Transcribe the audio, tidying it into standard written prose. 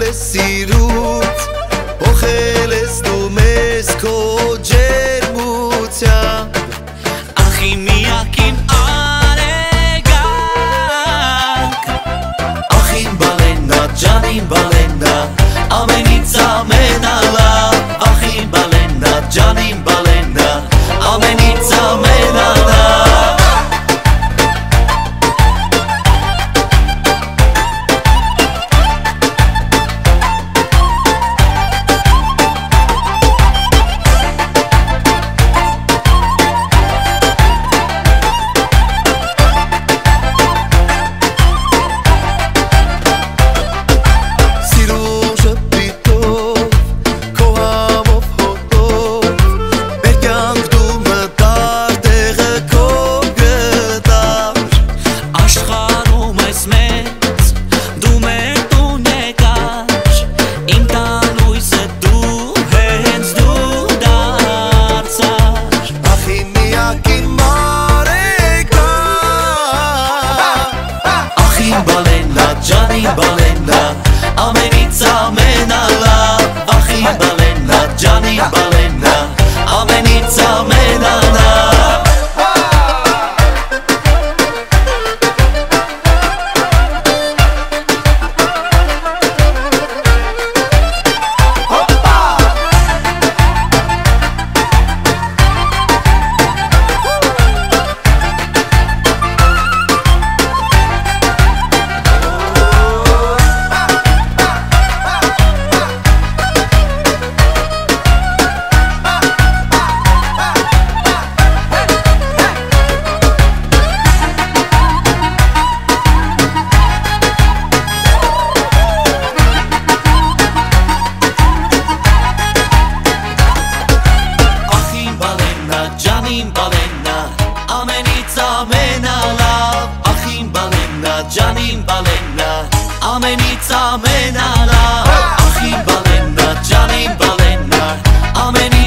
սիրուց Օխել ես դու մեզ քո ջերմությամբ Ախի միակին արեգանք Ախին բալենա, ջանին բալենա Ամենից ամենալավ Ախին բալենա, ջանին բալենա Ամենից ամենալավ Ջանին բալենա, ամենից ամենալավ Ախին բալենա, ջանին բալենա, ամենից ամենալավ Ջանին բալենա, ամենից ամենալավ Ախին բալենա, ջանին բալենա, ամենից ամենալավ Ախին բալենա, ջանին բալենա, ամենից